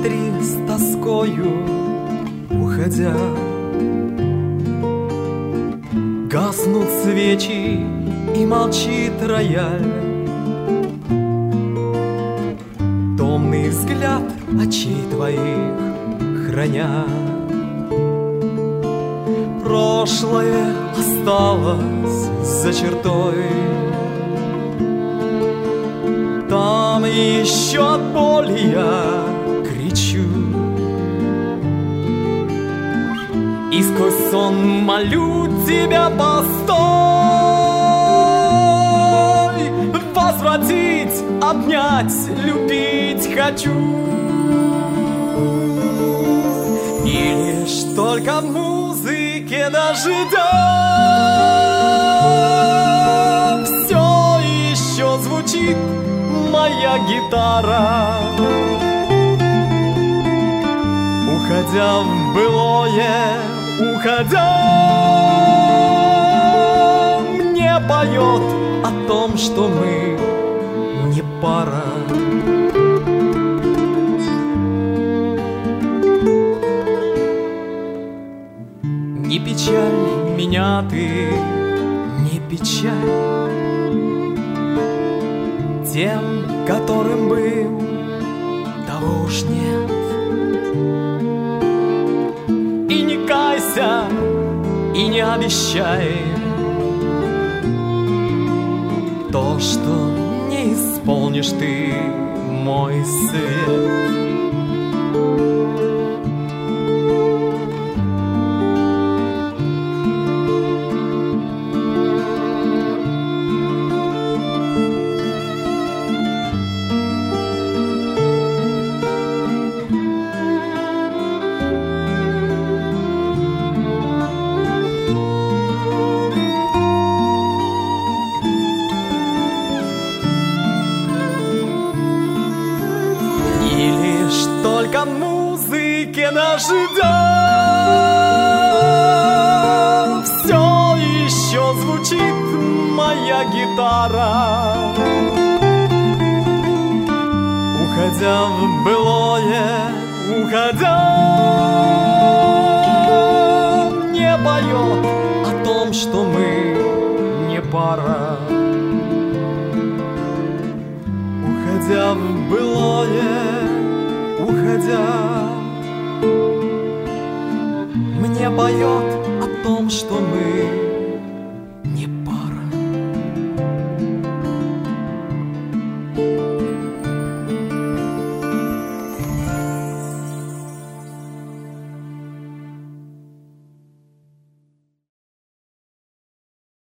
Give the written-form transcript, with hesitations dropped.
посмотри с тоскою, уходя. Гаснут свечи и молчит рояль. Томный взгляд очей твоих храня. Прошлое осталось за чертой. Там еще от боли я кричу. И сквозь сон молю тебя, постой. Возвратить, обнять, любить хочу. И лишь только в музыке дождя все еще звучит моя гитара. Уходя в былое, уходя, мне поет о том, что мы не пара. Не печаль меня ты, не печаль. Тем, которым был, того уж нет. И не кайся, и не обещай то, что не исполнишь ты, мой свет. Только музыке дождя все еще звучит моя гитара. Уходя в былое, уходя, мне поет о том, что мы не пара. Уходя в былое, уходя, мне поет о том, что мы не